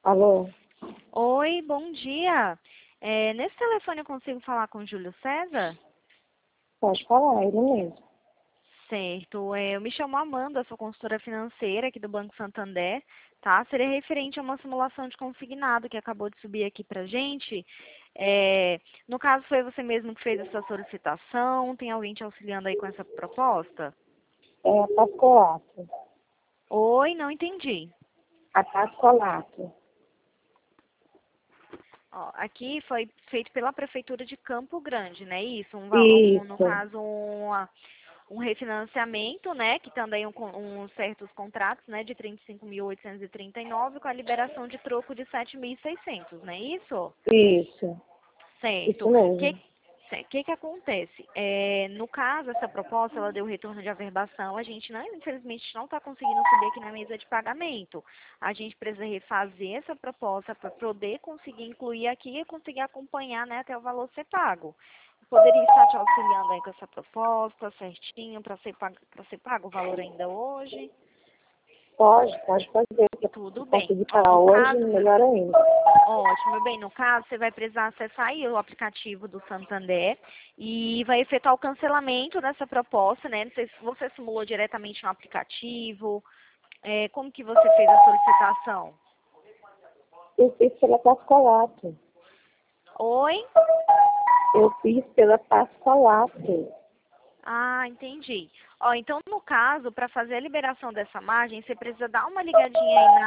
Alô? Oi, bom dia. Nesse telefone eu consigo falar com o Júlio César? Pode falar, ele mesmo. Certo. Eu me chamo Amanda, sou consultora financeira aqui do Banco Santander, tá? Seria referente a uma simulação de consignado que acabou de subir aqui pra gente. No caso, foi você mesmo que fez essa solicitação? Tem alguém te auxiliando aí com essa proposta? É a Pascolato. Oi, não entendi. A Pascolato. Ó, aqui foi feito pela Prefeitura de Campo Grande, né? Isso, no Isso, caso, um refinanciamento, né, que também uns certos contratos, né, de 35.839 com a liberação de troco de 7.600, não é isso? isso. Certo. Isso mesmo. Que acontece? No caso, essa proposta, ela deu retorno de averbação, a gente não, infelizmente, não está conseguindo subir aqui na mesa de pagamento. A gente precisa refazer essa proposta para poder conseguir incluir aqui e conseguir acompanhar, né, até o valor ser pago. Poderia estar te auxiliando aí com essa proposta certinho para ser pago o valor ainda hoje? Pode fazer. Se Tudo bem. conseguir Ó, parar no hoje, caso, melhor ainda. ótimo, meu bem, no caso, você vai precisar acessar aí o aplicativo do Santander e vai efetuar o cancelamento dessa proposta, né? Não sei se você simulou diretamente no aplicativo, como que você fez a solicitação? Eu fiz pela Pascolato. Oi? Eu fiz pela Pascolato. Ah, entendi. Ó, então, no caso, para fazer a liberação dessa margem, você precisa dar uma ligadinha aí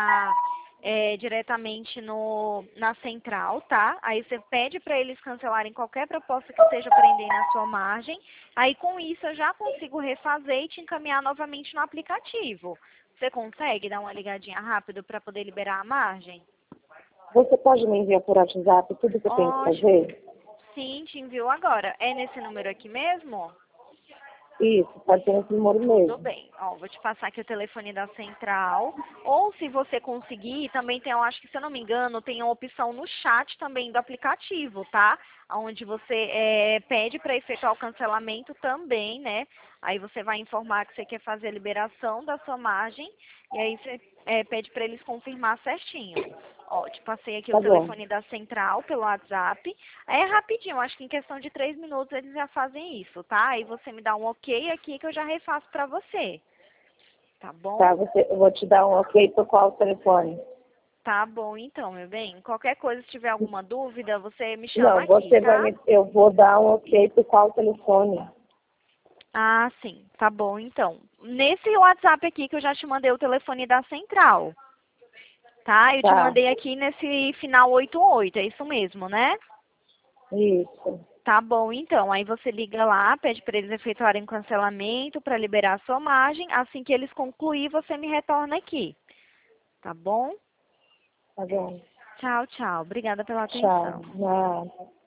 diretamente na central, tá? Aí você pede para eles cancelarem qualquer proposta que esteja prendendo a sua margem. Aí, com isso, eu já consigo refazer e te encaminhar novamente no aplicativo. Você consegue dar uma ligadinha rápido para poder liberar a margem? Você pode me enviar por WhatsApp tudo que eu tenho que Ótimo. fazer? Sim, te enviou agora. É nesse número aqui mesmo? Isso, pode ser nesse número Tudo mesmo. bem. Ó, vou te passar aqui o telefone da central. Ou se você conseguir, também tem, eu acho que se eu não me engano, tem uma opção no chat também do aplicativo, tá? Onde você pede para efetuar o cancelamento também, né? Aí você vai informar que você quer fazer a liberação da sua margem e aí você pede para eles confirmar certinho. Ó, te passei aqui o Tá bom. telefone da central pelo WhatsApp. É rapidinho, acho que em questão de 3 minutos eles já fazem isso, tá? Aí você me dá um ok aqui que eu já refaço pra você. Tá bom? Tá, eu vou te dar um ok por qual telefone? Tá bom então, meu bem. Qualquer coisa, se tiver alguma dúvida, você me chama Não, aqui, tá? eu vou dar um ok por qual telefone? Ah, sim. Tá bom então. Nesse WhatsApp aqui que eu já te mandei o telefone da central, tá? Eu te Tá, mandei aqui nesse final 88, é isso mesmo, né? isso. Tá bom, então. Aí você liga lá, pede para eles efetuarem o cancelamento para liberar a sua margem. Assim que eles concluir, você me retorna aqui. Tá bom? Tá bom. Tchau, tchau. Obrigada pela Tchau. atenção. Nada.